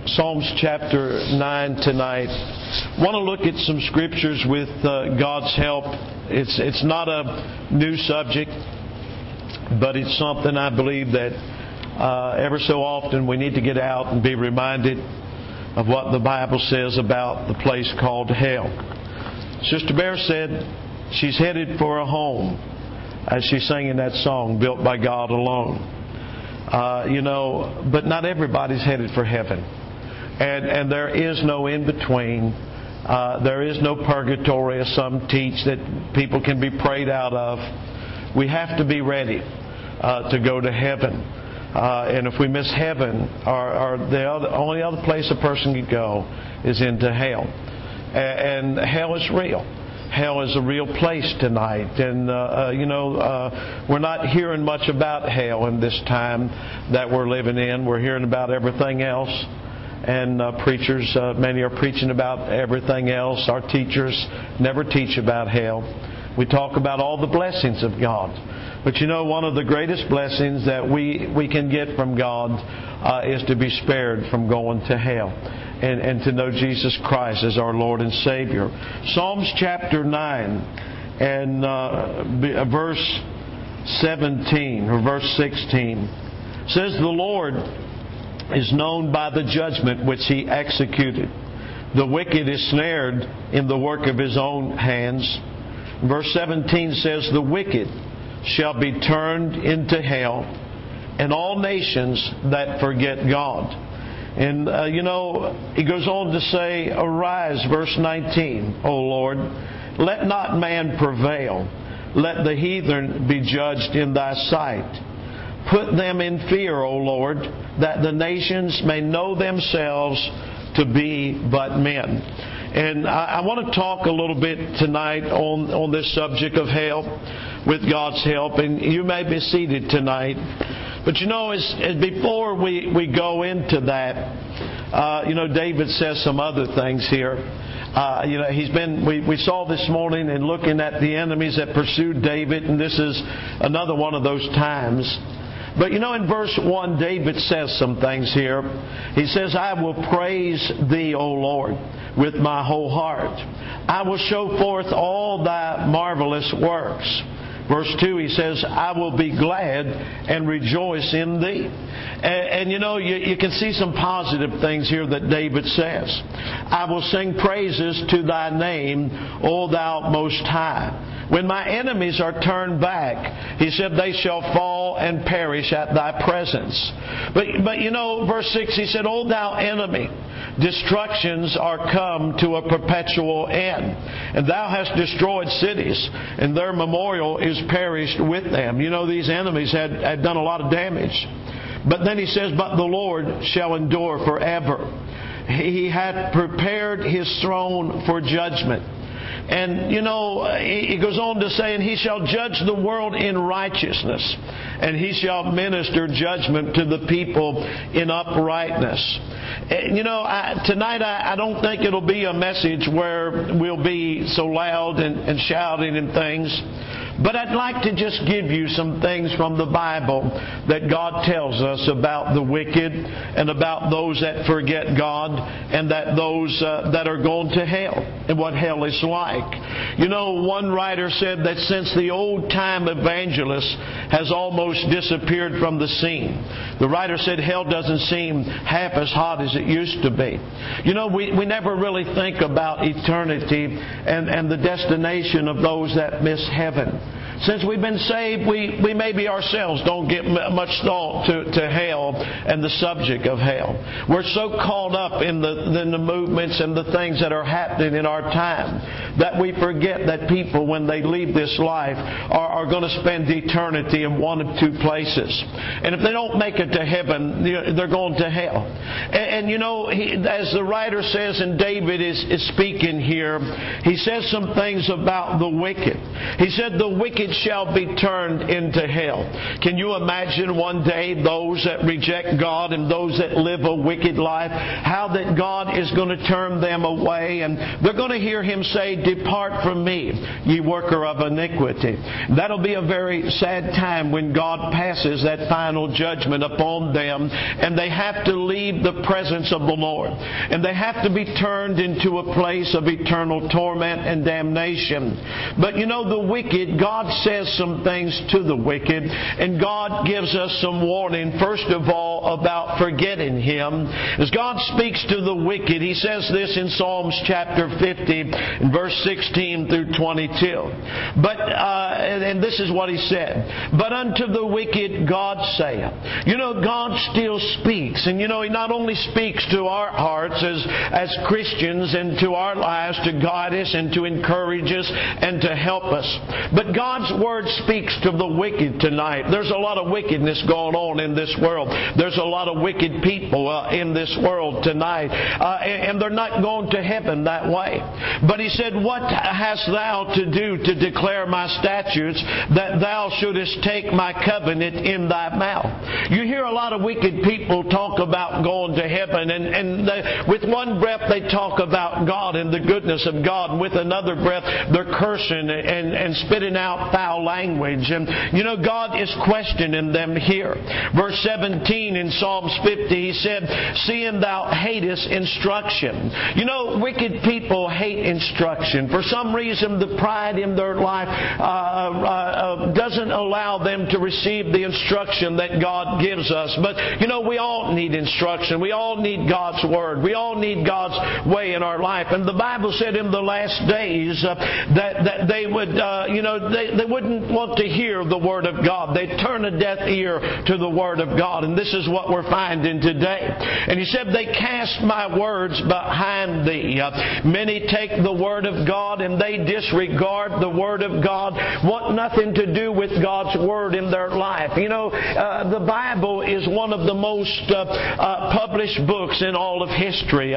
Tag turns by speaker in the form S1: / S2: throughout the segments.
S1: Psalms chapter 9 tonight. I want to look at some scriptures with God's help. It's not a new subject, but it's something I believe that ever so often we need to get out and be reminded of what the Bible says about the place called hell. Sister Bear said she's headed for a home as she's singing that song, Built by God Alone. But not everybody's headed for heaven. And there is no in-between. There is no purgatory, as some teach, that people can be prayed out of. We have to be ready to go to heaven. And if we miss heaven, the only other place a person can go is into hell. And hell is real. Hell is a real place tonight. And, we're not hearing much about hell in this time that we're living in. We're hearing about everything else. And preachers, many are preaching about everything else. Our teachers never teach about hell. We talk about all the blessings of God. But one of the greatest blessings that we can get from God is to be spared from going to hell and to know Jesus Christ as our Lord and Savior. Psalms chapter 9 and verse 17 or verse 16 says, "The Lord is known by the judgment which He executed. The wicked is snared in the work of his own hands." Verse 17 says, "The wicked shall be turned into hell, and all nations that forget God." And, he goes on to say, "Arise," verse 19, "O Lord, let not man prevail. Let the heathen be judged in Thy sight. Put them in fear, O Lord, that the nations may know themselves to be but men." And I want to talk a little bit tonight on this subject of hell with God's help. And you may be seated tonight. But as before we go into that, David says some other things here. We saw this morning in looking at the enemies that pursued David, and this is another one of those times. But in verse 1, David says some things here. He says, "I will praise Thee, O Lord, with my whole heart. I will show forth all Thy marvelous works." Verse 2, he says, "I will be glad and rejoice in Thee." And you can see some positive things here that David says. "I will sing praises to Thy name, O Thou Most High. When my enemies are turned back," he said, "they shall fall and perish at Thy presence." But verse 6, he said, "O Thou enemy, destructions are come to a perpetual end. And Thou hast destroyed cities, and their memorial is perished with them." These enemies had done a lot of damage. But then he says, "But the Lord shall endure forever. He hath prepared His throne for judgment." And, he goes on to say, "And He shall judge the world in righteousness, and He shall minister judgment to the people in uprightness." Tonight I don't think it'll be a message where we'll be so loud and shouting and things. But I'd like to just give you some things from the Bible that God tells us about the wicked and about those that forget God and that those that are going to hell and what hell is like. One writer said that since the old-time evangelist has almost disappeared from the scene, the writer said hell doesn't seem half as hot as it used to be. We never really think about eternity and the destination of those that miss heaven. Since we've been saved, we maybe ourselves don't give much thought to hell and the subject of hell. We're so caught up in the movements and the things that are happening in our time that we forget that people, when they leave this life, are going to spend eternity in one of two places. And if they don't make it to heaven, they're going to hell. And as the writer says, and David is speaking here, he says some things about the wicked. He said, "The wicked wicked shall be turned into hell. Can you imagine one day those that reject God and those that live a wicked life, how that God is going to turn them away, and they're going to hear Him say, "Depart from me, ye worker of iniquity." That'll be a very sad time when God passes that final judgment upon them, and they have to leave the presence of the Lord, and they have to be turned into a place of eternal torment and damnation. But you know, the wicked, God says some things to the wicked, and God gives us some warning, first of all, about forgetting Him. As God speaks to the wicked, He says this in Psalms chapter 50, in verse 16 through 22. And this is what He said. "But unto the wicked God saith." You know, God still speaks. And you know, He not only speaks to our hearts as Christians and to our lives to guide us and to encourage us and to help us, but God's Word speaks to the wicked tonight. There's a lot of wickedness going on in this world. There's a lot of wicked people in this world tonight. And they're not going to heaven that way. But He said, "What hast thou to do to declare my statutes, that thou shouldest take my covenant in thy mouth?" You hear a lot of wicked people talk about going to heaven, and with one breath they talk about God and the goodness of God, and with another breath they're cursing and spitting out foul language. And you know, God is questioning them here. Verse 17 in Psalms 50, He said, "Seeing thou hatest instruction." You know, wicked people hate instruction. For some reason, the pride in their life doesn't allow them to receive the instruction that God gives us. But you know, we all need instruction. We all need God's Word. We all need God's way in our life. And the Bible said in the last days that they would, they wouldn't want to hear the Word of God. They'd turn a deaf ear to the Word of God. And this is what we're finding today. And He said, "They cast my words behind thee." Many take the Word of God and they disregard the Word of God, want nothing to do with God's Word in their life. You know, the Bible is one of the most published books in all of history.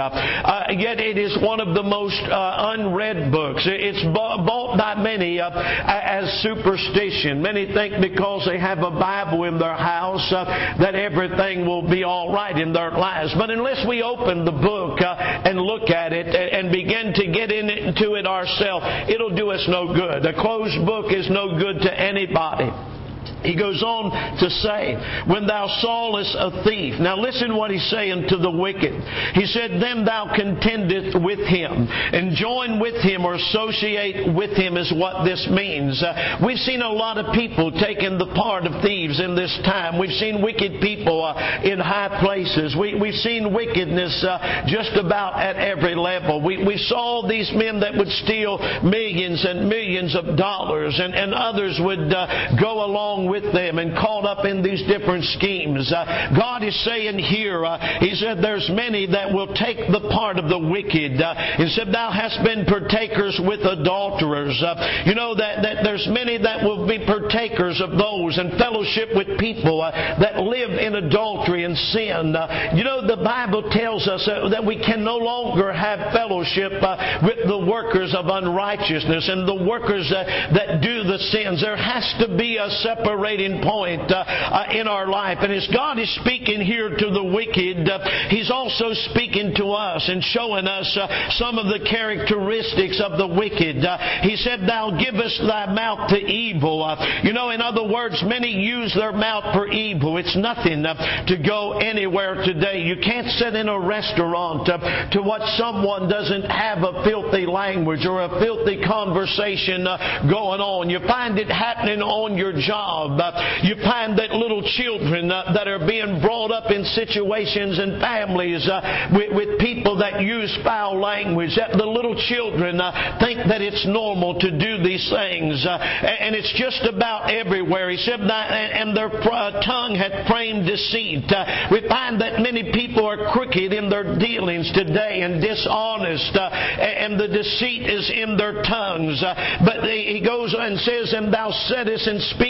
S1: Yet it is one of the most unread books. It's bought by many as superstition. Many think because they have a Bible in their house that everything will be all right in their lives. But unless we open the book and look at it and begin to get into it ourselves, it'll do us no good. A closed book is no good to anybody. He goes on to say, "When thou sawest a thief." Now listen what He's saying to the wicked. He said, "Then thou contendest with him," and join with him or associate with him is what this means. We've seen a lot of people taking the part of thieves in this time. We've seen wicked people in high places. We've seen wickedness just about at every level. We saw these men that would steal millions and millions of dollars, and others would go along with them and caught up in these different schemes. God is saying here, He said, "There's many that will take the part of the wicked." He said, "Thou hast been partakers with adulterers." You know that there's many that will be partakers of those and fellowship with people that live in adultery and sin. You know, the Bible tells us that we can no longer have fellowship with the workers of unrighteousness and the workers that do the sins. There has to be a separation point in our life. And as God is speaking here to the wicked, He's also speaking to us and showing us some of the characteristics of the wicked. He said, "Thou givest thy mouth to evil." You know, in other words, many use their mouth for evil. It's nothing to go anywhere today. You can't sit in a restaurant to watch someone doesn't have a filthy language or a filthy conversation going on. You find it happening on your job. You find that little children that are being brought up in situations and families with people that use foul language, that the little children think that it's normal to do these things. And it's just about everywhere. He said, "And their tongue hath framed deceit." We find that many people are crooked in their dealings today and dishonest, and the deceit is in their tongues. But he goes and says, "And thou saidest and speakest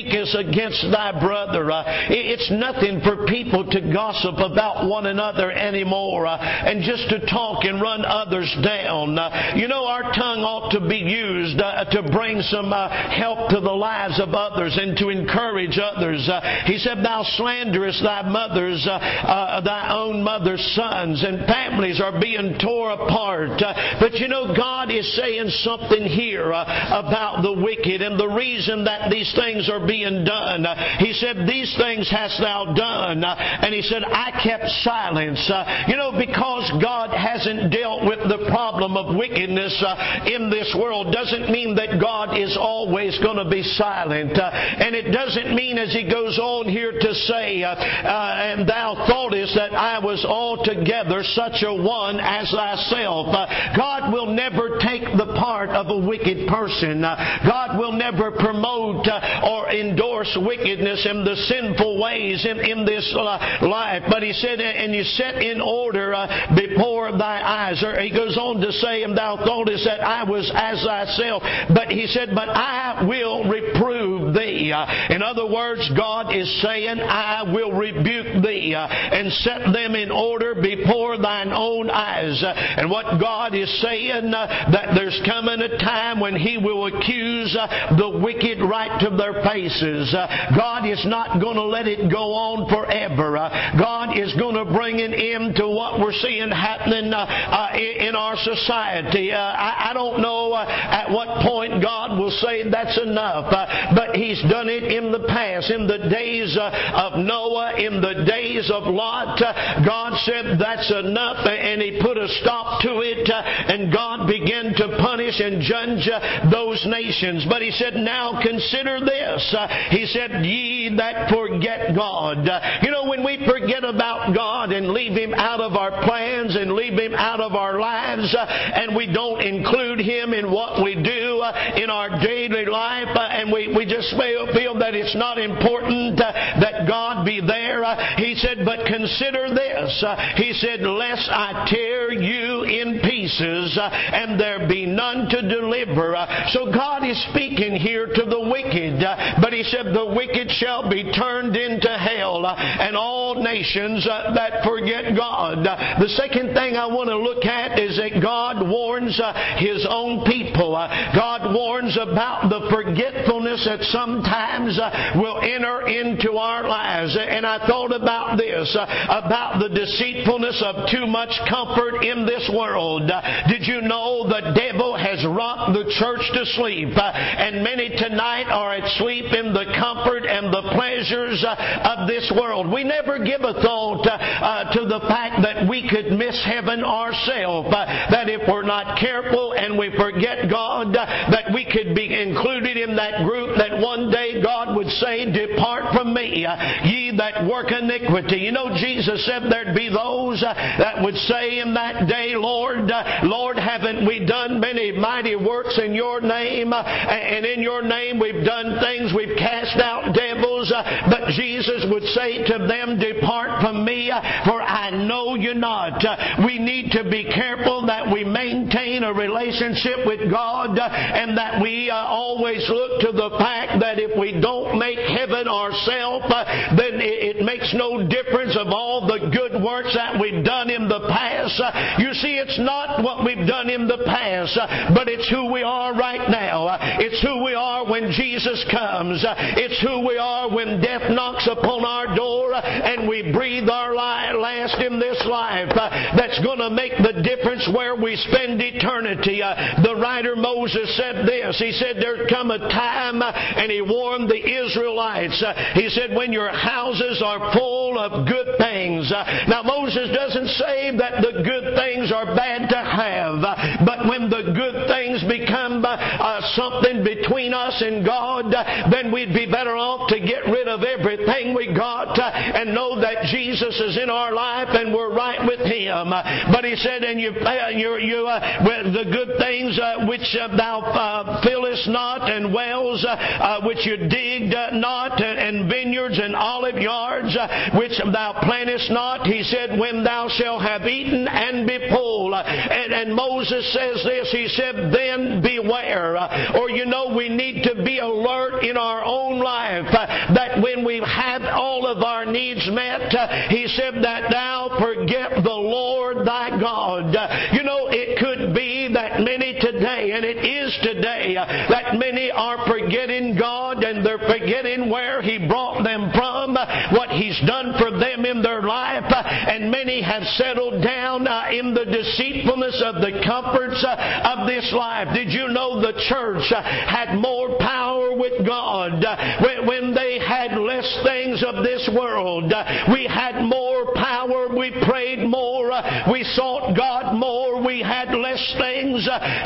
S1: against thy brother. It's nothing for people to gossip about one another anymore and just to talk and run others down. Our tongue ought to be used to bring some help to the lives of others and to encourage others. He said, thou slanderest thy thy own mother's sons, and families are being tore apart. But God is saying something here about the wicked and the reason that these things are being done. He said, these things hast thou done. And he said, I kept silence. Because God hasn't dealt with the problem of wickedness in this world doesn't mean that God is always going to be silent. And it doesn't mean, as he goes on here to say, and thou thoughtest that I was altogether such a one as thyself. God will never take the part of a wicked person. God will never promote or endorse wickedness and the sinful ways in this life. But he said, and you set in order before thy eyes. Or he goes on to say, and thou thoughtest that I was as thyself. But he said, but I will reprove thee. In other words, God is saying, I will rebuke thee and set them in order before thine own eyes. And what God is saying, that there's coming a time when he will accuse the wicked right to their faces. God is not going to let it go on forever. God is going to bring an end to what we're seeing happening in our society. I don't know at what point God will say that's enough, but he's done it in the past. In the days of Noah, in the days of Lot, God said that's enough, and he put a stop to it, and God began to punish and judge those nations. But he said, now consider this. He said, ye that forget God. When we forget about God and leave him out of our plans and leave him out of our lives, and we don't include him in what we do in our daily life, and we just feel that it's not important that God be there. He said, but consider this. He said, lest I tear you in pieces and there be none to deliver. So God is speaking here to the wicked, but he said the wicked shall be turned into hell, and all nations that forget God. The second thing I want to look at is that God warns his own people. God warns about the forgetfulness that sometimes will enter into our lives. And I thought about this, about the deceitfulness of too much comfort in this world. Did you know the devil has rocked the church to sleep? And many tonight are asleep in the comfort and the pleasures of this world. We never give a thought to the fact that we could miss heaven ourselves. That if we're not careful and we forget God, that we could be included in that group that one day God would say, depart from me, ye that work iniquity. Jesus said there'd be those that would say in that day, Lord, haven't we done many mighty works in your name? And in your name we've done things, we've cast out devils. But Jesus would say to them, depart from me, for I know you not. We need to be careful that we maintain a relationship with God, and that we always look to the fact that if we don't make heaven ourselves, then it makes no difference of all the good works that we've done in the past. You see, it's not what we've done in the past, but it's who we are right now. It's who we are when Jesus comes. It's who we are when death knocks upon our door and we breathe our last in this life. That's going to make the difference where we spend eternity. The writer Moses said this. He said there'd come a time, and he warned the Israelites. He said, when your houses are full of good things. Now Moses doesn't say that the good things are bad to have, but when the good things become something between us and God, then we'd be better off to get rid of everything we got and know that Jesus is in our life and we're right with him. But he said, and the good things which thou fillest not, and wells which you digged not, and vineyards and olive yards which thou plantest not, he said, when thou shalt have eaten and be full. And Moses says says this, he said, then beware. Or we need to be alert in our own life that when we have all of our needs met, he said that thou forget the Lord thy God. It could be that many today, and it is today, that many are forgetting God, and they're forgetting where he brought them from, what he's done for them in their life, and many have settled down in the deceitfulness of the comforts of this life. Did you know the church had more power with God when they had less things of this world? We had more power, we prayed more, we sought God more, we had less things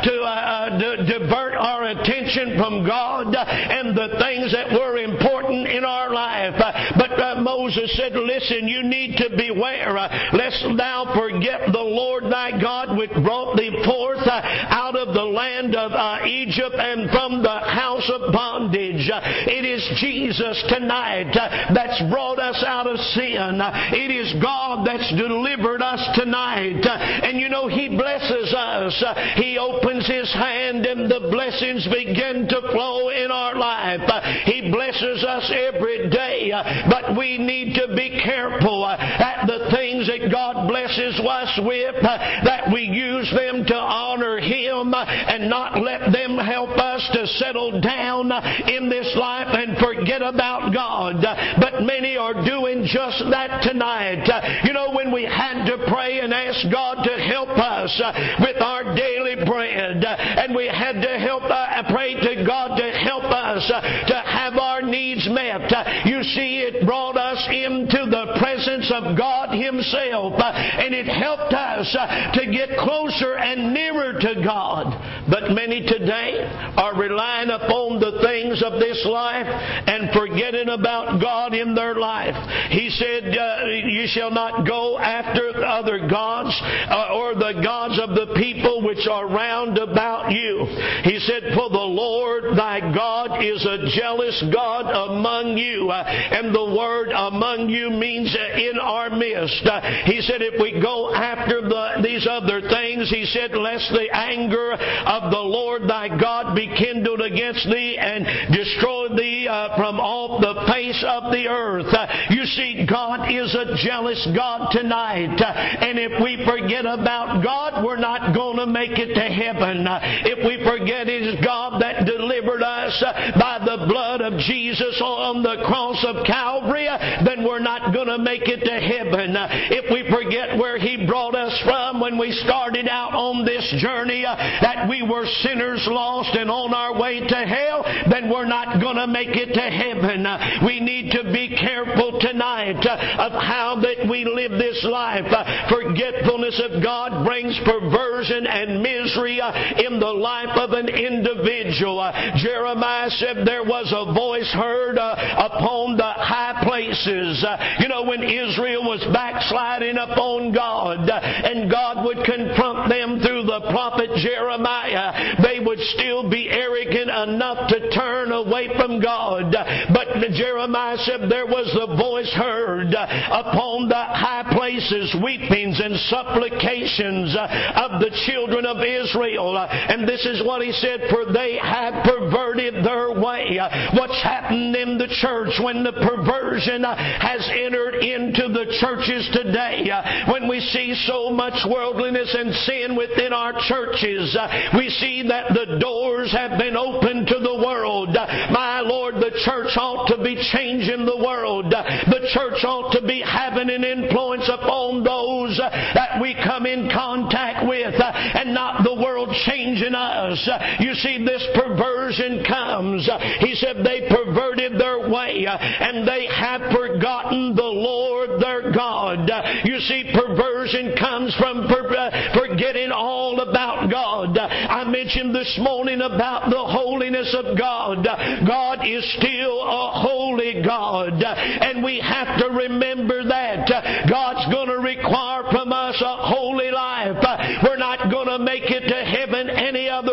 S1: to divert our attention from God and the things that were important in our life. But Moses said, listen, you need to beware lest thou forget the Lord thy God which brought thee forth out of the land of Egypt and from the house of bondage. It is Jesus tonight that's brought us out of sin. It is God that's delivered us tonight. And he blesses us. He opens his hand and the blessings begin to flow in our life. He blesses us every day. But we need to be careful at the things that God blesses us with, that we use them to honor him and not let them help us to settle down in this life and forget about God. But many are doing just that tonight. When we had to pray and ask God to help us with our daily bread, and we had to pray to God to help us to have our needs met, you see, it brought us into the presence of God himself, and it helped us to get closer and nearer to God. But many today are relying upon the things of this life and forgetting about God in their life. He said, you shall not go after other gods or the gods of the people which are round about you. He said, for the Lord thy God is a jealous God among you. And the word among you means in our midst. He said, if we go after these other things, he said, lest the anger of the Lord thy God be kindled against thee and destroy thee from off the face of the earth. You see, God is a jealous God tonight. And if we forget about God, we're not going to make it to heaven. If we forget it is God that delivered us by the blood of Jesus on the cross of Calvary, then we're not going to make it to heaven. If we forget where he brought us from when we started out on this journey, that we were sinners lost and on our way to hell, then we're not going to make it to heaven. We need to be careful tonight of how that we live this life. Forgetfulness of God brings perversion and misery in the life of an individual. Jeremiah said there was a voice heard upon the high places. When Israel was backsliding upon God and God would confront them through the prophet Jeremiah, they would still be arrogant enough to turn away from God. But Jeremiah said there was a voice heard upon the high places, weepings and supplications of the children of Israel. And this is what he said, for they have perverted their way. What's happened in the church when the perversion has entered into the churches today? When we see so much worldliness and sin within our churches, we see that the doors have been opened to the world. My Lord, the church ought to be changing the world. The church ought to be having an influence upon those that we come in contact with, and not the world changing us. You see, this perversion comes. He said they perverted their way, and they have forgotten the Lord their God. You see, perversion comes from forgetting all about God. I mentioned this morning about the holiness of God. God is still a holy God, and we have to remember that. God's going to require from us a holy life. We're not going to make it to heaven any other way.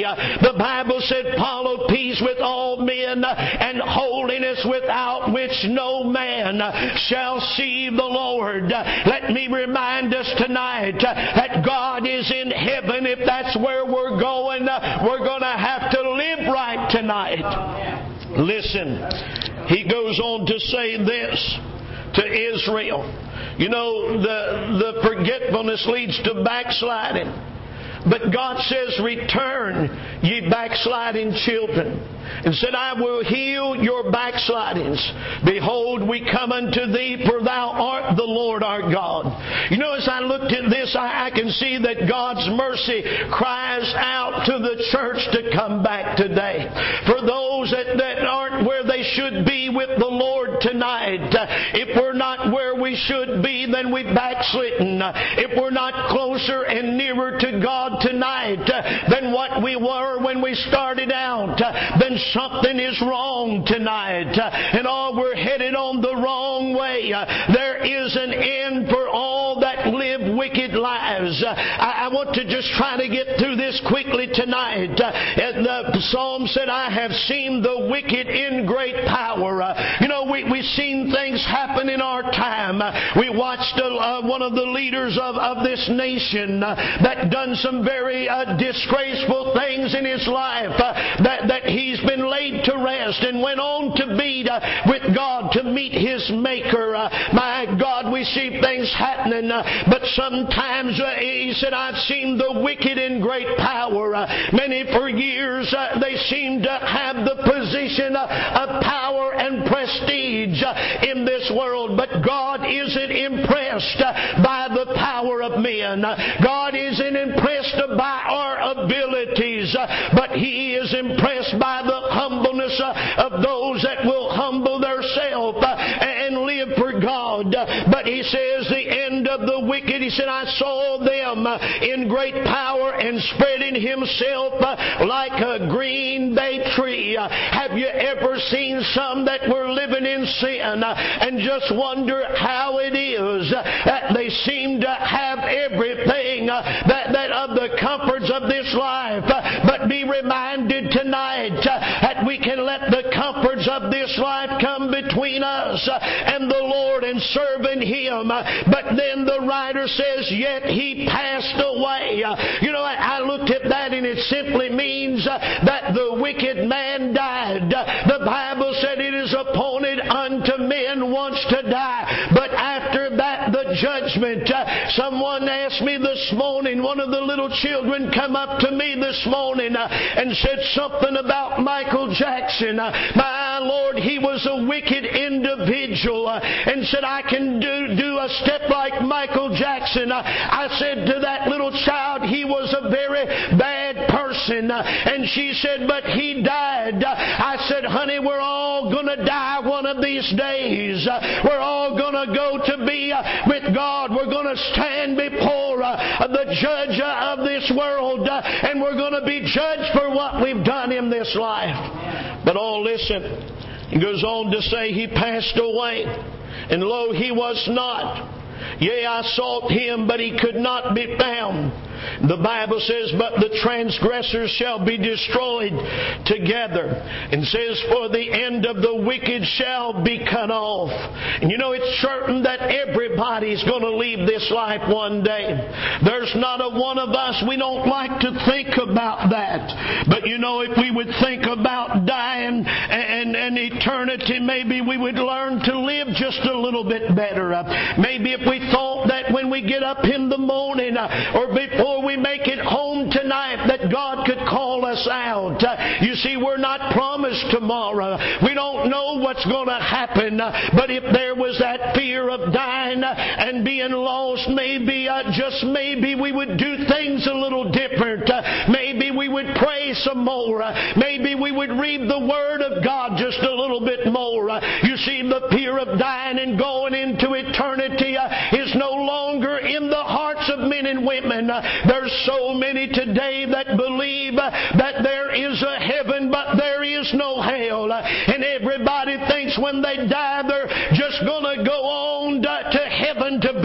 S1: The Bible said, follow peace with all men and holiness, without which no man shall see the Lord. Let me remind us tonight that God is in heaven. If that's where we're going, we're going to have to live right tonight. Listen, he goes on to say this to Israel. You know, the forgetfulness leads to backsliding. But God says, return, ye backsliding children. And said, I will heal your backslidings. Behold, we come unto thee, for thou art the Lord our God. You know, as I looked at this, I can see that God's mercy cries out to the church to come back today. For those that aren't where they should be with the Lord tonight, if we're not where we should be, then we've backslidden. If we're not closer and nearer to God tonight than what we were when we started out, then something is wrong tonight. And we're headed on the wrong way. There is an end for all that live wicked lives. I want to just try to get through this quickly tonight. The Psalm said, I have seen the wicked in great power. You know, we've seen things happen in our time. We watched one of the leaders of this nation that done some very disgraceful things in his life, that he's been laid to rest and went on to be with God to meet his Maker. My God, we see things happening, but sometimes he said, I've seen the wicked in great power. Many for years they seem to have the position of power and prestige in this world, but God isn't impressed by the power of men. God isn't impressed by our abilities, but He is impressed by the humbleness of those that will humble themselves and live for God. But He says the end of the wicked, He said, I saw them in great power and spreading Himself like a green bay tree. Have you ever seen some that were living in sin and just wonder how it is that they seem to have everything that of the comforts of this life, but be reminded tonight that we can let the comforts of this life come between us and the Lord and serving Him. But then the writer says, yet He passed away. You know, I looked at that and it simply means that the wicked man died. The Bible said it is appointed unto men once to die, but after that the judgment. Someone asked me this morning, one of the little children come up to me this morning and said something about Michael Jackson. My Lord, he was a wicked individual, and said, I can do a step like Michael Jackson. I said to that little child, he was a very bad person, and she said, but he died. I said, honey, we're all going to die one of these days. We're all going to go to be with God. We're going to stand before the judge of this world, and we're going to be judged for what we've done in this life. But listen, he goes on to say, He passed away, and lo, He was not. Yea, I sought Him, but He could not be found. The Bible says, but the transgressors shall be destroyed together. And says, for the end of the wicked shall be cut off. And you know, it's certain that everybody's going to leave this life one day. There's not a one of us, we don't like to think about that. But you know, if we would think about dying and eternity, maybe we would learn to live just a little bit better. Maybe if we thought that when we get up in the morning or before we make it home tonight that God could call us out. You see, we're not promised tomorrow. We don't know what's going to happen. But if there was that fear of dying and being lost, maybe, just maybe, we would do things a little different. Maybe we would pray some more. Maybe we would read the Word of God just a little bit more. You see, the fear of dying and going into eternity is no longer in the hearts of men and women. There's so many today that believe that there is a heaven, but there is no hell. And everybody thinks when they die they're just going to go on to heaven to be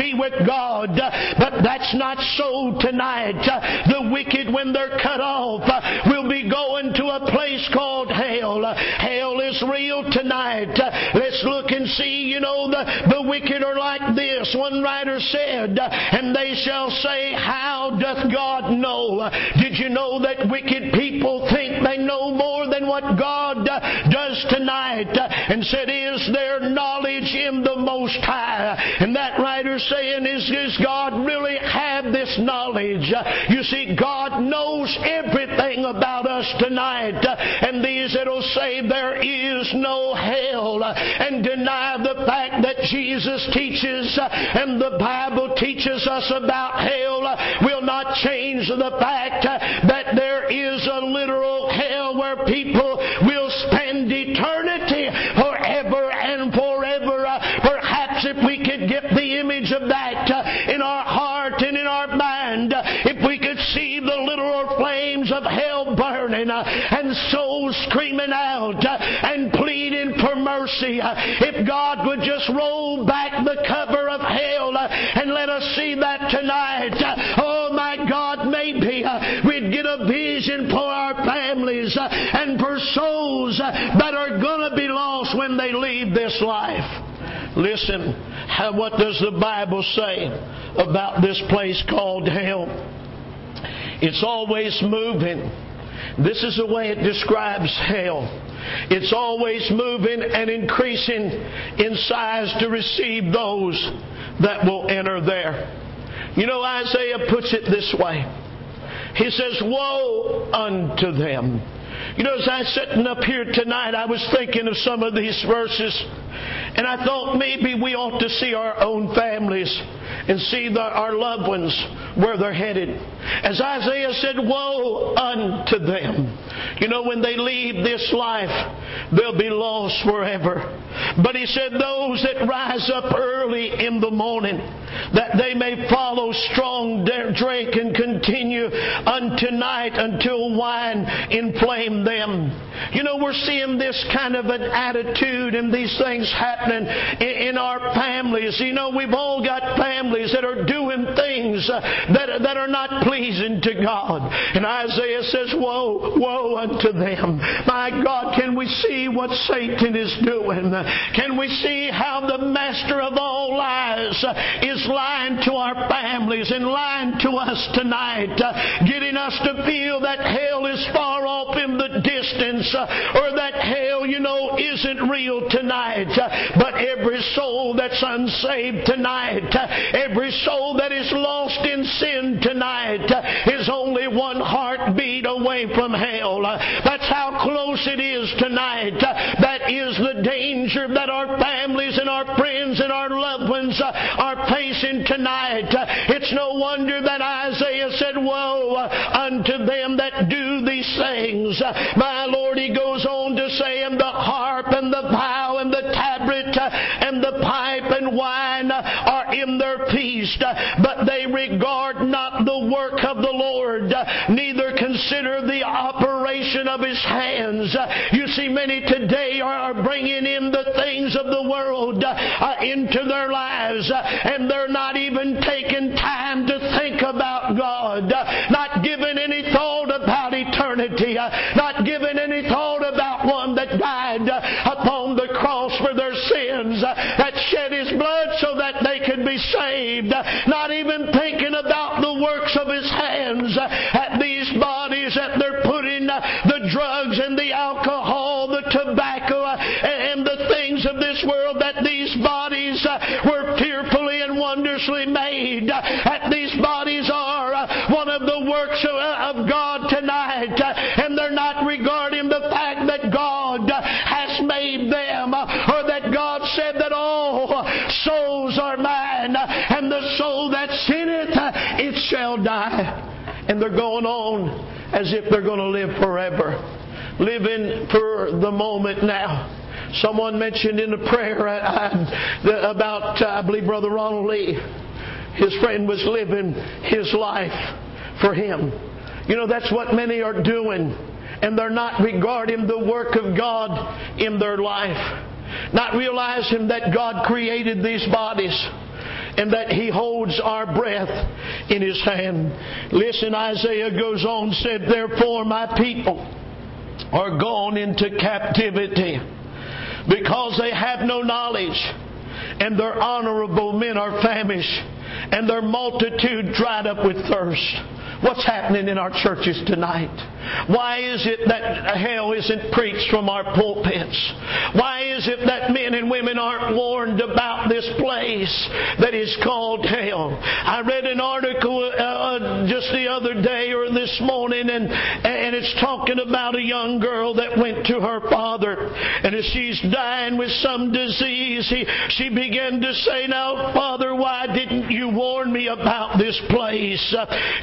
S1: be with God. But that's not so tonight. The wicked, when they're cut off, will be going to a place called hell. Hell is real tonight. Let's look and see, the wicked are like this. One writer said, and they shall say, how doth God know? Did you know that wicked people think they know more than what God does tonight? And said, is there knowledge in the Most High? And that writer saying, does God really have this knowledge? You see, God knows everything about us tonight. And these that'll say there is no hell and deny the fact that Jesus teaches and the Bible teaches us about hell will not change the fact that there is a literal hell where people will spend eternity forever and forever. Perhaps if we could get the image of that in our heart and in our mind, if we could see the literal flames of hell burning and souls screaming out and pleading for mercy, if God would just roll back the cover of hell and let us see that tonight, oh my God, maybe we'd get a vision for our families and for souls that are going to be lost when they leave this life. Listen, what does the Bible say about this place called hell? It's always moving. This is the way it describes hell. It's always moving and increasing in size to receive those that will enter there. Isaiah puts it this way. He says, woe unto them. As I was sitting up here tonight, I was thinking of some of these verses. And I thought maybe we ought to see our own families and see our loved ones where they're headed. As Isaiah said, woe unto them. When they leave this life, they'll be lost forever. But he said, those that rise up early in the morning, that they may follow strong drink and continue unto night until wine inflame them. We're seeing this kind of an attitude and these things happening in our families. We've all got families that are doing things that are not pleasing to God. And Isaiah says, woe unto them. My God, can we see what Satan is doing? Can we see how the master of all lies is lying to our families and lying to us tonight, getting us to feel that hell is far off in the distance, or that hell, isn't real tonight. But every soul that's unsaved tonight, every soul that is lost in sin tonight, is only one heartbeat away from hell. That's how close it is tonight. That is the danger that our families and our friends and our loved ones are facing tonight. It's no wonder that Isaiah said, woe unto them that do these things. My Lord, he goes on to say, and the harp and the viol and the tabret and the pipe and wine are in their feast, but they regard not the work of the Lord, neither consider the operation of his hands. You see, many today are bringing in the things of the world into their lives, and they're not even taking time to think about God, not giving any thought about eternity, not giving any thought about one that died upon the cross for their sins, that shed his blood so that they could be saved, not even thinking about the works of his hands, at these bodies that they're putting the drugs and the alcohol, the tobacco, and the things of this world, that these bodies were fearfully and wondrously made, that these bodies are one of the works of God tonight, and they're not regarding the fact that God has made them, or that God said that all souls are mine, and the soul that sinneth, it shall die. And they're going on as if they're going to live forever, living for the moment now. Someone mentioned in the prayer about, I believe, Brother Ronald Lee. His friend was living his life for him. That's what many are doing. And they're not regarding the work of God in their life. Not realizing that God created these bodies. and that He holds our breath in His hand. Listen, Isaiah goes on, said, therefore my people are gone into captivity because they have no knowledge, and their honorable men are famished, and their multitude dried up with thirst. What's happening in our churches tonight? Why is it that hell isn't preached from our pulpits? Why is it that men and women aren't warned about this place that is called hell? I read an article just the other day or this morning, and it's talking about a young girl that went to her father, and as she's dying with some disease, she began to say, now, Father, why didn't you warn me about this place?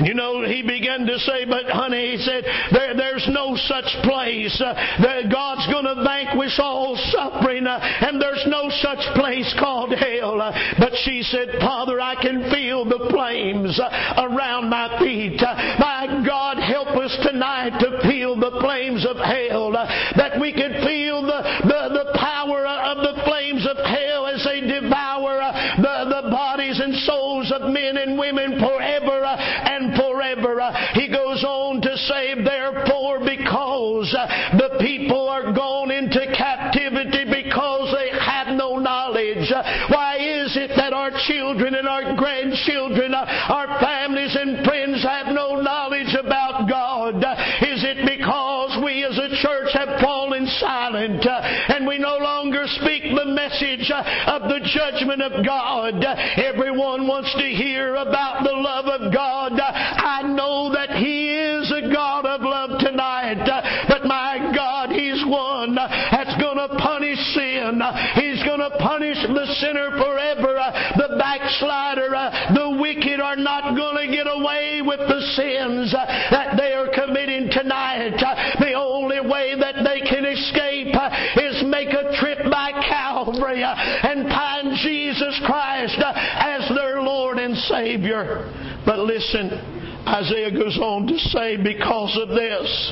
S1: He began to say, but honey, he said, there's no such place. That God's going to vanquish all suffering, and there's no such place called hell. But she said, Father, I can feel the flames around my feet. My God, help us tonight to feel the flames of hell, that we could feel the power of the flames of hell as they devour the bodies and souls of men and women forever and forever. He goes on to say, therefore, because the people are gone into captivity because they have no knowledge. Why is it that our children and our grandchildren, our families and friends have no knowledge about God? Is it because we as a church have fallen silent and we no longer speak the message of the judgment of God? Everyone wants to hear about the love of God. I know that He is a God of love tonight, but my God, He's one that's going to punish sin. He's going to punish the sinner forever. The backslider, the wicked are not going to get away with the sins that they are committing tonight. The only way that they can escape is make a trip by Calvary and find Jesus Christ as their Lord and Savior. But listen, Isaiah goes on to say, because of this,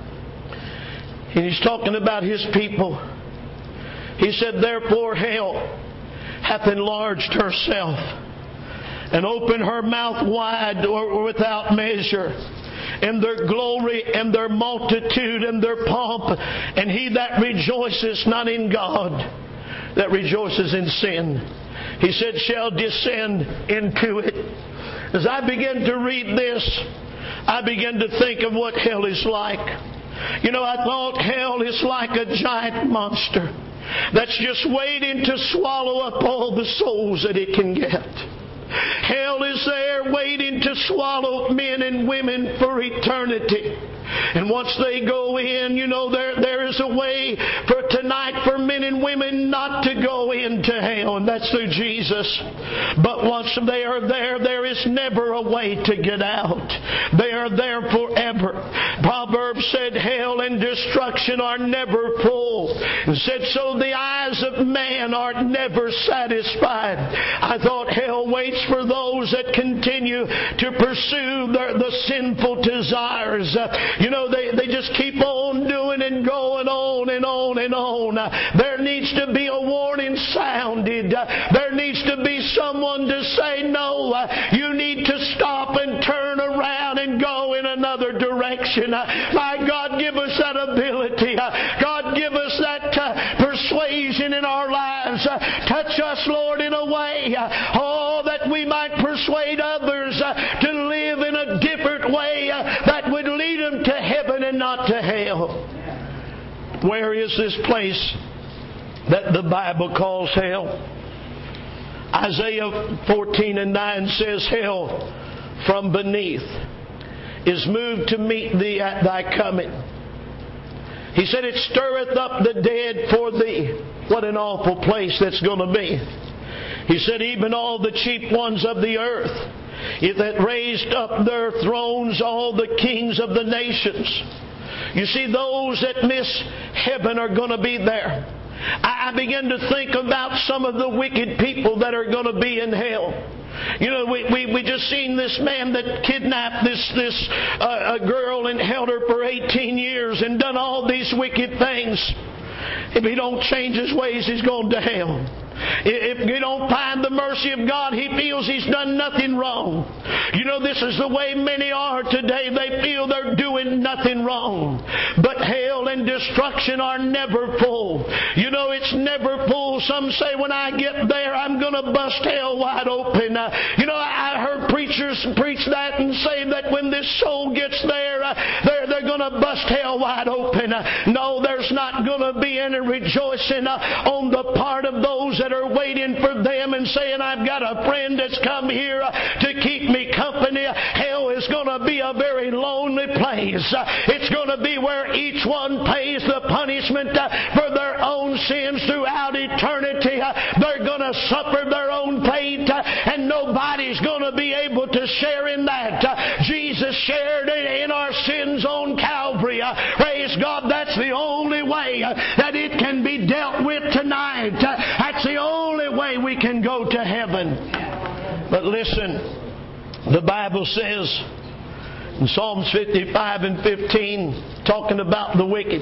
S1: and he's talking about his people, he said, therefore hell hath enlarged herself and opened her mouth wide or without measure, and their glory and their multitude and their pomp, and he that rejoices not in God, that rejoices in sin, he said, shall descend into it. As I began to read this, I began to think of what hell is like. I thought hell is like a giant monster that's just waiting to swallow up all the souls that it can get. Hell is there waiting to swallow men and women for eternity. And once they go in, there is a way for tonight for men and women not to go into hell, and that's through Jesus. But once they are there is never a way to get out. They are there forever. Proverbs said hell and destruction are never full. And said, so the eyes of man are never satisfied. I thought hell waits for those that continue to pursue the sinful desires. They just keep on doing and going on and on and on. There needs to be a warning sounded. There needs to be someone to say, no, you need to stop and turn around and go in another direction. My God, give us that ability. God, give us that persuasion in our lives. Touch us, Lord, in a way, that we might persuade others to live in a different way that would lead them to heaven and not to hell. Where is this place that the Bible calls hell? Isaiah 14:9 says, hell from beneath is moved to meet thee at thy coming. He said, it stirreth up the dead for thee. What an awful place that's going to be. He said, even all the chief ones of the earth, if that raised up their thrones, all the kings of the nations. You see, those that miss heaven are going to be there. I began to think about some of the wicked people that are going to be in hell. We just seen this man that kidnapped this girl and held her for 18 years and done all these wicked things. If he don't change his ways, he's going to hell. If you don't find the mercy of God, he feels he's done nothing wrong. You know, this is the way many are today. They feel they're doing nothing wrong. But hell and destruction are never full. You know, it's never full. Some say, when I get there, I'm going to bust hell wide open. You know, I heard preachers preach that and say that when this soul gets there, they're going to bust hell wide open. No, there's not going to be any rejoicing on the part of those that are waiting for them and saying, I've got a friend that's come here to keep me company. Hell is going to be a very lonely place. It's going to be where each one pays the punishment for their own sins throughout eternity. They're going to suffer their own fate, and nobody's going to be able to share in that. Jesus shared in our sins on Calvary. Praise God, that's the only way that it can be dealt with tonight. That's the only way we can go to heaven. But listen, the Bible says in Psalms 55 and 15, talking about the wicked,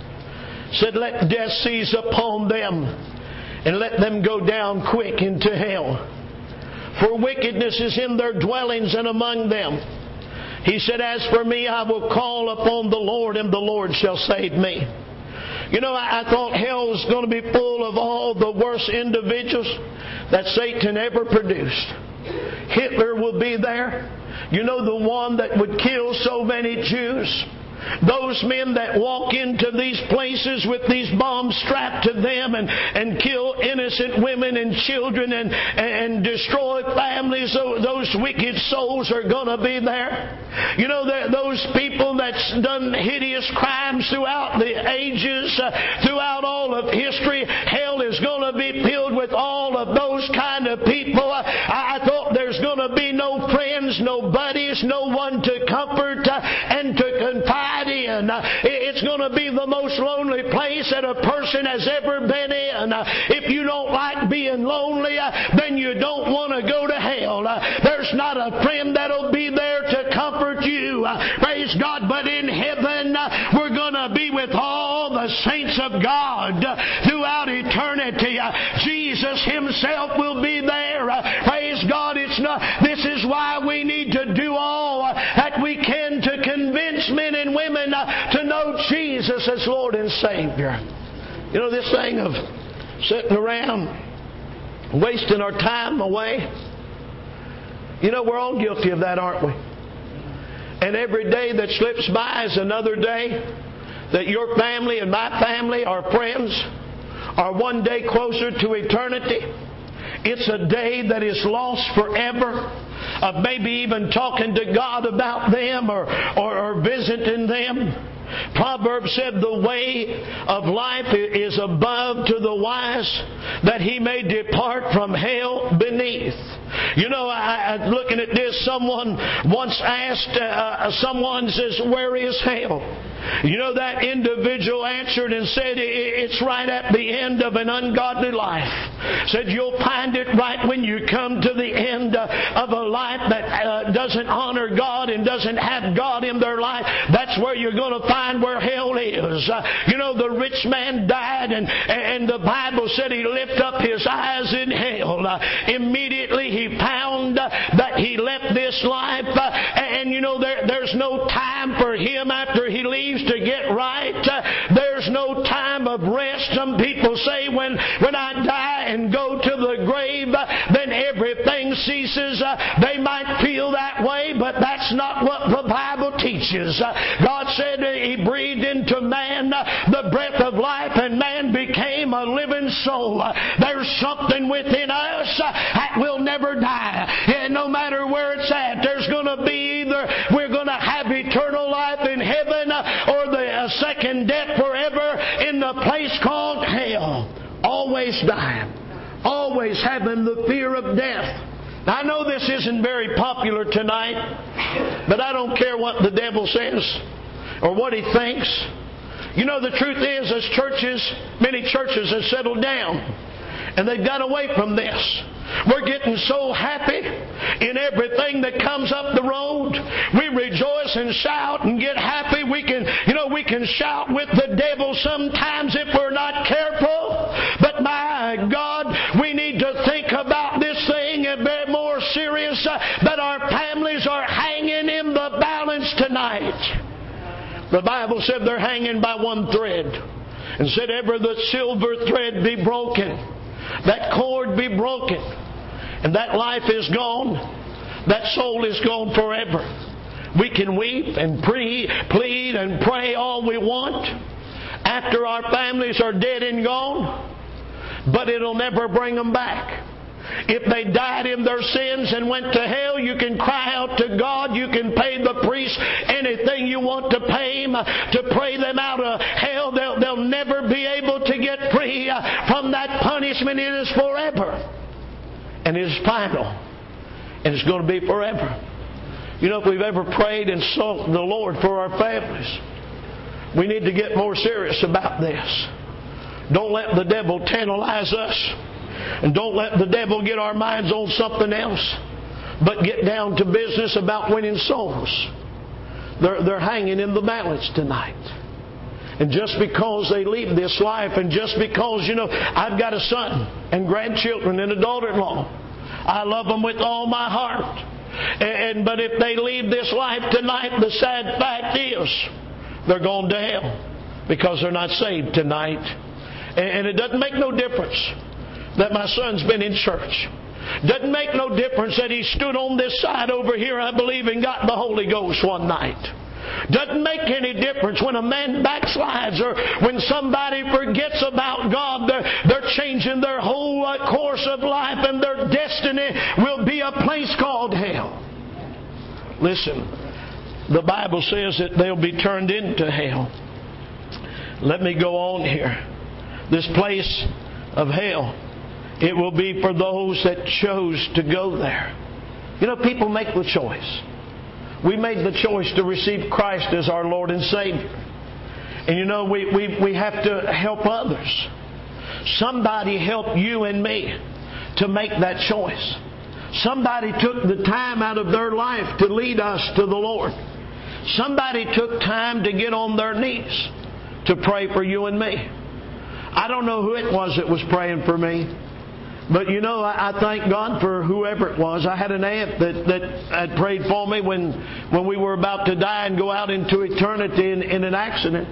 S1: said, let death seize upon them, and let them go down quick into hell. For wickedness is in their dwellings and among them. He said, as for me, I will call upon the Lord, and the Lord shall save me. You know, I thought hell was going to be full of all the worst individuals that Satan ever produced. Hitler will be there. You know, the one that would kill so many Jews. Those men that walk into these places with these bombs strapped to them and kill innocent women and children and destroy families, those wicked souls are going to be there. You know, those people that's done hideous crimes throughout the ages, throughout all of history, hell is going to be filled with all of those kind of people. I thought there's going to be no friends, no buddies, no one to comfort and to confide in. It's going to be the most lonely place that a person has ever been in. If you don't like being lonely, then you don't want to go to hell. There's not a friend that'll be there to comfort you. Praise God. But in heaven, we're going to be with all the saints of God throughout eternity. Jesus himself will be there. Praise God. This is why we need to do all that we can to convince men and women to know Jesus as Lord and Savior. You know, this thing of sitting around wasting our time away, you know, we're all guilty of that, aren't we? And every day that slips by is another day that your family and my family, our friends, are one day closer to eternity. It's a day that is lost forever. Of maybe even talking to God about them or visiting them. Proverbs said the way of life is above to the wise, that he may depart from hell beneath. You know, I looking at this, someone once asked, someone says, where is hell? You know, that individual answered and said, it's right at the end of an ungodly life. Said, you'll find it right when you come to the end of a life that doesn't honor God and doesn't have God in their life. That's where you're going to find where hell is. You know, the rich man died and the Bible said he lifted up his eyes in hell. Immediately he found that he left this life and you know, there's no time for him after he leaves to get right. There's no time of rest. Some people say when I die and go to the grave, then everything ceases. They might feel that way, but that's not what the Bible teaches. God said he breathed into man the breath of life, and man became a living soul. There's something within us that will never die. And no matter where it's at, there's going to be either we're going to have eternal life in heaven or the second death forever in the place called hell. Always dying. Always having the fear of death. Now, I know this isn't very popular tonight, but I don't care what the devil says or what he thinks. You know, the truth is, as churches, many churches have settled down and they've got away from this. We're getting so happy in everything that comes up the road. We rejoice and shout and get happy. We can shout with the devil sometimes if we're not careful. But my God, we families are hanging in the balance tonight. The Bible said they're hanging by one thread. And said, ever the silver thread be broken, that cord be broken, and that life is gone, that soul is gone forever. We can weep and plead and pray all we want after our families are dead and gone, but it'll never bring them back. If they died in their sins and went to hell, you can cry out to God. You can pay the priest anything you want to pay him to pray them out of hell. They'll never be able to get free from that punishment. It is forever. And it is final. And it's going to be forever. You know, if we've ever prayed and sought the Lord for our families, we need to get more serious about this. Don't let the devil tantalize us. And don't let the devil get our minds on something else, but get down to business about winning souls. They're hanging in the balance tonight. And just because they leave this life, and just because, you know, I've got a son and grandchildren and a daughter-in-law, I love them with all my heart. But if they leave this life tonight, the sad fact is they're going to hell because they're not saved tonight. And it doesn't make no difference that my son's been in church. Doesn't make no difference that he stood on this side over here, I believe, and got the Holy Ghost one night. Doesn't make any difference when a man backslides or when somebody forgets about God. They're changing their whole course of life, and their destiny will be a place called hell. Listen, the Bible says that they'll be turned into hell. Let me go on here. This place of hell, it will be for those that chose to go there. You know, people make the choice. We made the choice to receive Christ as our Lord and Savior. And you know, we have to help others. Somebody helped you and me to make that choice. Somebody took the time out of their life to lead us to the Lord. Somebody took time to get on their knees to pray for you and me. I don't know who it was that was praying for me. But you know, I thank God for whoever it was. I had an aunt that had prayed for me when we were about to die and go out into eternity in an accident.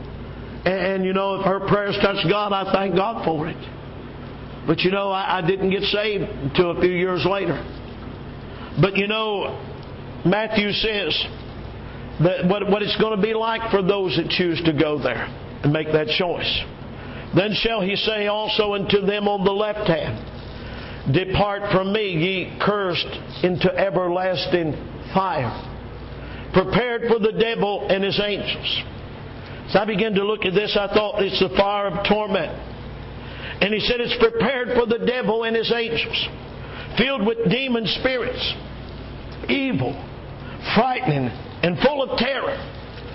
S1: And you know, if her prayers touched God, I thank God for it. But you know, I didn't get saved until a few years later. But you know, Matthew says that what it's going to be like for those that choose to go there and make that choice. Then shall he say also unto them on the left hand, Depart from me, ye cursed, into everlasting fire, prepared for the devil and his angels. As I began to look at this, I thought it's the fire of torment. And he said it's prepared for the devil and his angels, filled with demon spirits, evil, frightening, and full of terror.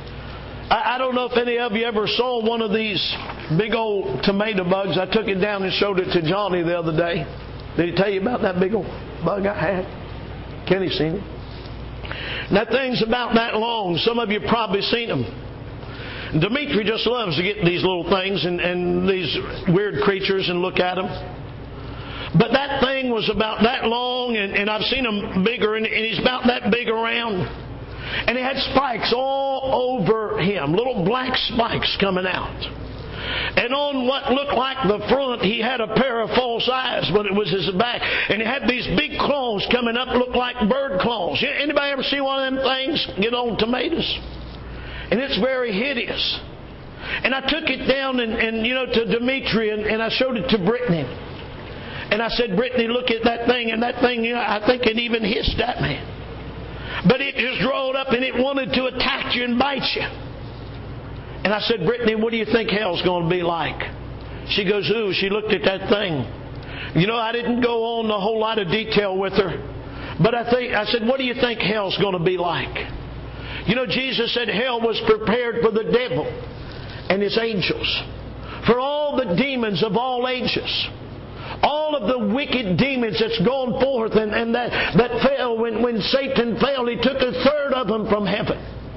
S1: I don't know if any of you ever saw one of these big old tomato bugs. I took it down and showed it to Johnny the other day. Did he tell you about that big old bug I had? Kenny seen it. And that thing's about that long. Some of you have probably seen them. Dimitri just loves to get these little things and these weird creatures and look at them. But that thing was about that long, and I've seen them bigger, and he's about that big around. And he had spikes all over him, little black spikes coming out. And on what looked like the front, he had a pair of false eyes, but it was his back. And he had these big claws coming up, looked like bird claws. Anybody ever see one of them things get on tomatoes? And it's very hideous. And I took it down and you know, to Dimitri, and I showed it to Brittany. And I said, Brittany, look at that thing. And that thing, you know, I think it even hissed at me. But it just rolled up and it wanted to attack you and bite you. And I said, Brittany, what do you think hell's going to be like? She goes, ooh, she looked at that thing. You know, I didn't go on a whole lot of detail with her. But I said, what do you think hell's going to be like? You know, Jesus said hell was prepared for the devil and his angels. For all the demons of all ages. All of the wicked demons that's gone forth and that fell when Satan fell, he took a third of them from heaven.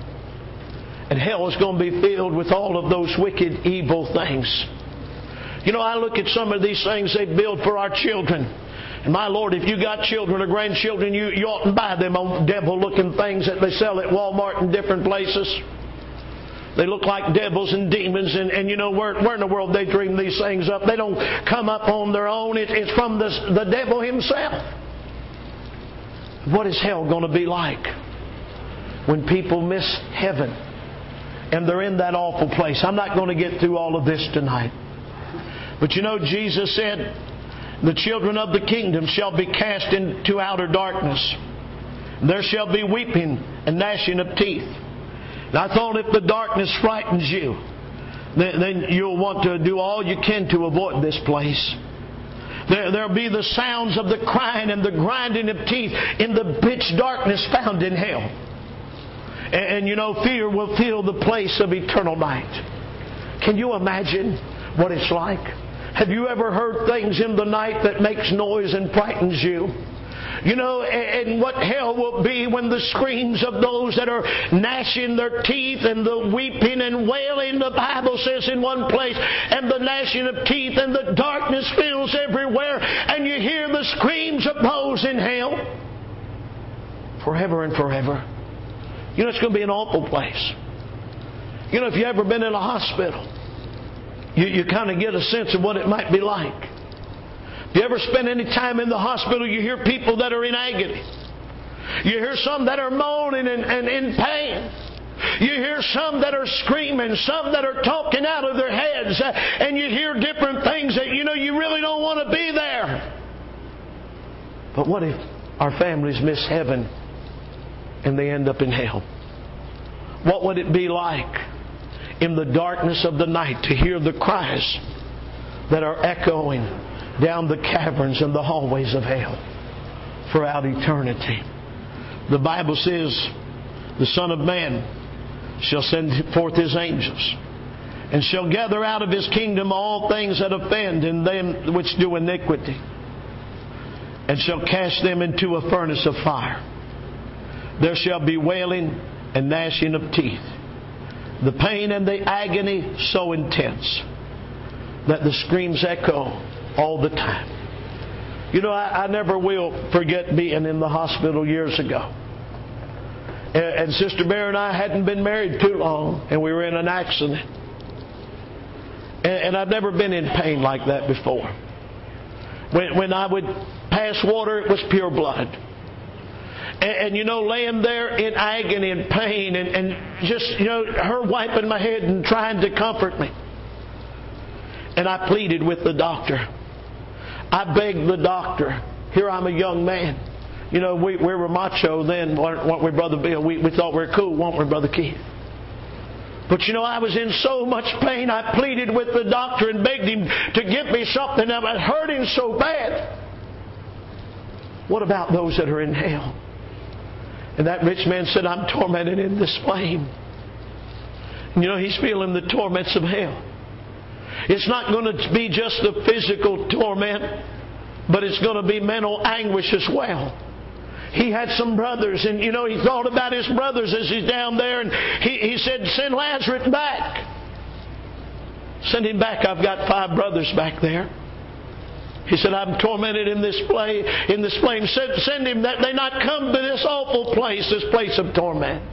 S1: And hell is going to be filled with all of those wicked, evil things. You know, I look at some of these things they build for our children. And my Lord, if you got children or grandchildren, you oughtn't buy them on devil-looking things that they sell at Walmart and different places. They look like devils and demons, and you know, where in the world they dream these things up? They don't come up on their own. It's from the devil himself. What is hell going to be like when people miss heaven and they're in that awful place? I'm not going to get through all of this tonight. But you know, Jesus said, the children of the kingdom shall be cast into outer darkness. There shall be weeping and gnashing of teeth. And I thought, if the darkness frightens you, then you'll want to do all you can to avoid this place. There'll be the sounds of the crying and the grinding of teeth in the pitch darkness found in hell. And you know, fear will fill the place of eternal night. Can you imagine what it's like? Have you ever heard things in the night that makes noise and frightens you? You know, and what hell will be when the screams of those that are gnashing their teeth and the weeping and wailing, the Bible says in one place, and the gnashing of teeth and the darkness fills everywhere, and you hear the screams of those in hell forever and forever. You know, it's going to be an awful place. You know, if you've ever been in a hospital, you kind of get a sense of what it might be like. If you ever spend any time in the hospital, you hear people that are in agony. You hear some that are moaning and in pain. You hear some that are screaming, some that are talking out of their heads, and you hear different things that you know you really don't want to be there. But what if our families miss heaven and they end up in hell? What would it be like in the darkness of the night to hear the cries that are echoing down the caverns and the hallways of hell throughout eternity? The Bible says, the Son of Man shall send forth His angels, and shall gather out of His kingdom all things that offend, and them which do iniquity, and shall cast them into a furnace of fire. There shall be wailing and gnashing of teeth. The pain and the agony so intense that the screams echo all the time. You know, I never will forget being in the hospital years ago. And Sister Bear and I hadn't been married too long, and we were in an accident. And I've never been in pain like that before. When I would pass water, it was pure blood. And you know, laying there in agony and pain, and just, you know, her wiping my head and trying to comfort me. And I pleaded with the doctor. I begged the doctor. Here I'm a young man. You know, we were macho then, weren't we, Brother Bill? We thought we were cool, weren't we, Brother Keith? But you know, I was in so much pain, I pleaded with the doctor and begged him to give me something that was hurting so bad. What about those that are in hell? And that rich man said, I'm tormented in this flame. And you know, he's feeling the torments of hell. It's not going to be just the physical torment, but it's going to be mental anguish as well. He had some brothers, and you know, he thought about his brothers as he's down there, and he said, send Lazarus back. Send him back. I've got 5 brothers back there. He said, I'm tormented in this flame. Send him that they not come to this awful place, this place of torment.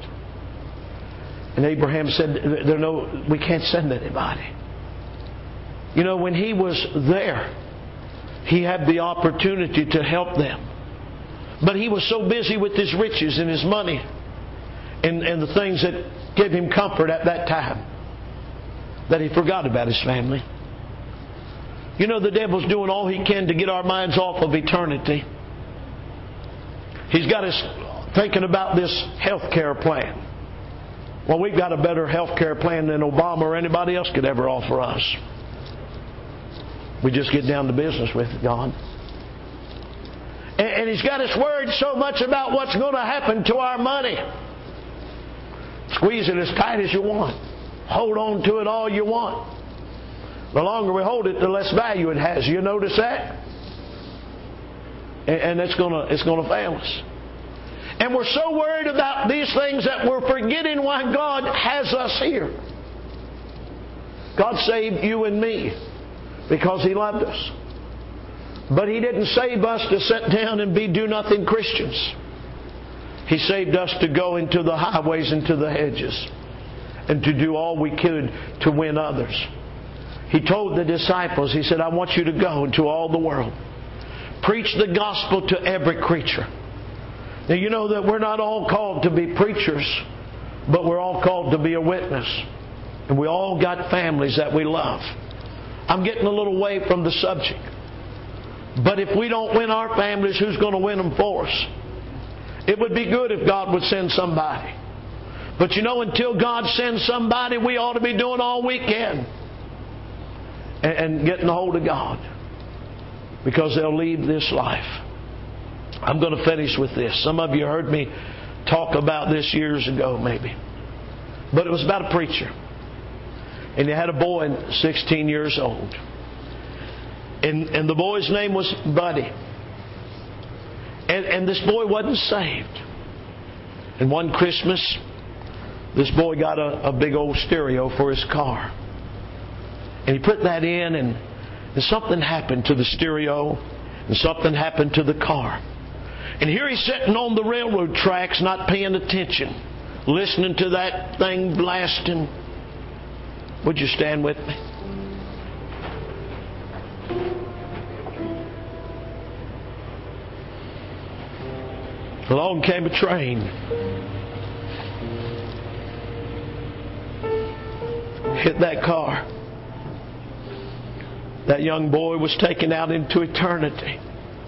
S1: And Abraham said, we can't send anybody. You know, when he was there, he had the opportunity to help them. But he was so busy with his riches and his money and the things that gave him comfort at that time that he forgot about his family. You know, the devil's doing all he can to get our minds off of eternity. He's got us thinking about this health care plan. Well, we've got a better health care plan than Obama or anybody else could ever offer us. We just get down to business with God. And he's got us worried so much about what's going to happen to our money. Squeeze it as tight as you want. Hold on to it all you want. The longer we hold it, the less value it has. You notice that? And it's going to fail us. And we're so worried about these things that we're forgetting why God has us here. God saved you and me because He loved us. But He didn't save us to sit down and be do-nothing Christians. He saved us to go into the highways and to the hedges and to do all we could to win others. He told the disciples, He said, I want you to go into all the world. Preach the gospel to every creature. Now you know that we're not all called to be preachers, but we're all called to be a witness. And we all got families that we love. I'm getting a little away from the subject. But if we don't win our families, who's going to win them for us? It would be good if God would send somebody. But you know, until God sends somebody, we ought to be doing all we can and getting a hold of God, because they'll leave this life. I'm going to finish with this. Some of you heard me talk about this years ago, maybe. But it was about a preacher. And he had a boy 16 years old. And the boy's name was Buddy. And this boy wasn't saved. And one Christmas, this boy got a big old stereo for his car. And he put that in, and something happened to the stereo, and something happened to the car. And here he's sitting on the railroad tracks, not paying attention, listening to that thing blasting. Would you stand with me? Along came a train. Hit that car. That young boy was taken out into eternity.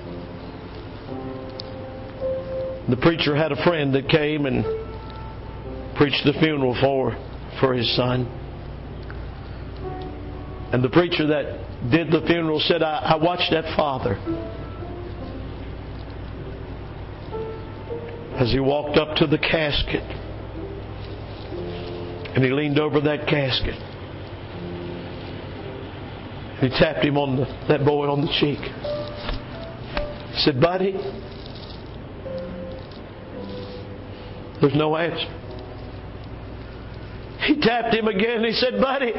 S1: The preacher had a friend that came and preached the funeral for his son. And the preacher that did the funeral said, I watched that father as he walked up to the casket. And he leaned over that casket. He tapped him on that boy on the cheek. He said, Buddy, there's no answer. He tapped him again. He said, Buddy.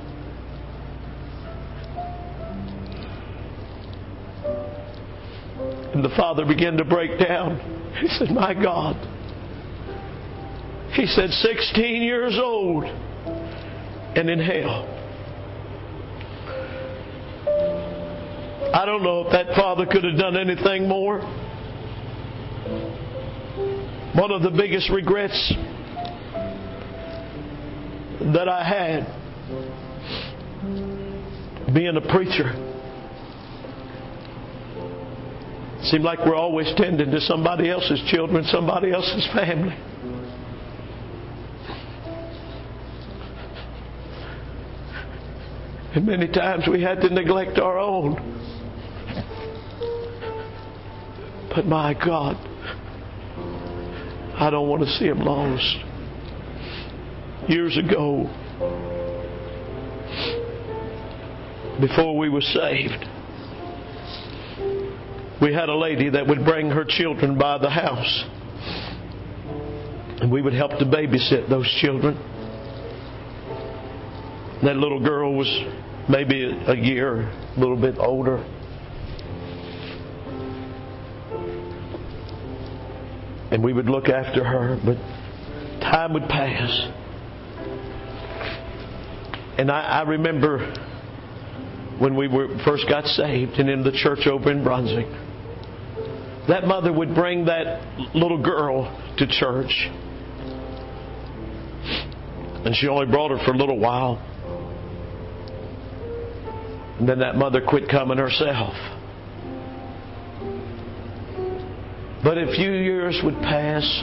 S1: And the father began to break down. He said, my God. He said, 16 years old and in hell. I don't know if that father could have done anything more. One of the biggest regrets that I had being a preacher, seemed like we're always tending to somebody else's children, somebody else's family. And many times we had to neglect our own. But my God, I don't want to see them lost. Years ago, before we were saved, we had a lady that would bring her children by the house. And we would help to babysit those children. That little girl was maybe a year, a little bit older. And we would look after her, but time would pass. And I remember when we first got saved and in the church over in Brunswick, that mother would bring that little girl to church. And she only brought her for a little while. And then that mother quit coming herself. But a few years would pass,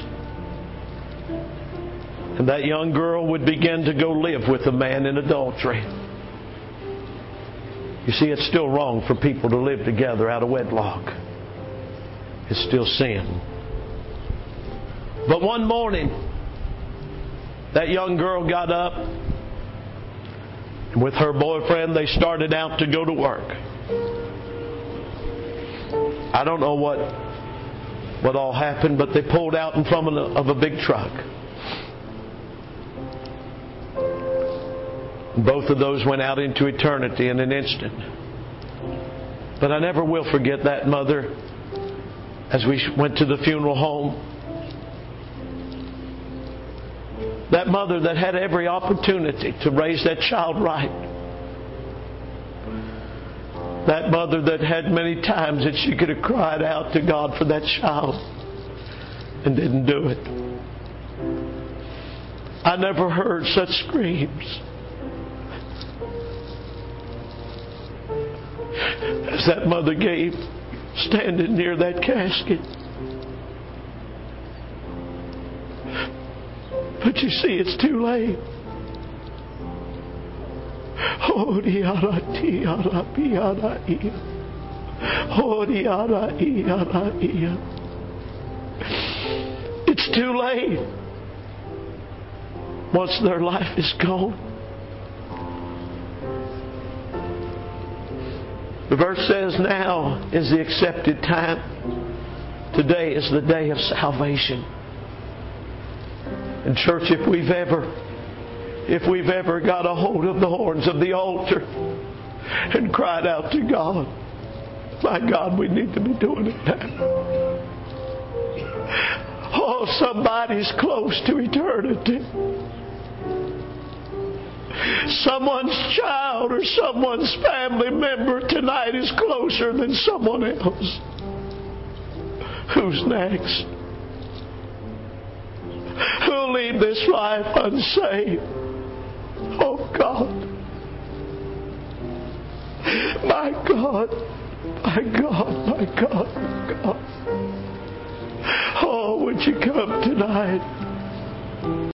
S1: and that young girl would begin to go live with a man in adultery. You see, it's still wrong for people to live together out of wedlock. It's still sin. But one morning, that young girl got up, and with her boyfriend, they started out to go to work. I don't know what all happened, but they pulled out in front of a big truck. Both of those went out into eternity in an instant. But I never will forget that mother as we went to the funeral home. That mother that had every opportunity to raise that child right. That mother that had many times that she could have cried out to God for that child and didn't do it. I never heard such screams as that mother gave standing near that casket. But you see, it's too late. It's too late. Once their life is gone. The verse says, now is the accepted time. Today is the day of salvation. And church, if we've ever got a hold of the horns of the altar and cried out to God, my God, we need to be doing it now. Oh, somebody's close to eternity. Someone's child or someone's family member tonight is closer than someone else. Who's next? Who'll leave this life unsaved? Oh God. My God. My God. My God. My God. Oh, would you come tonight?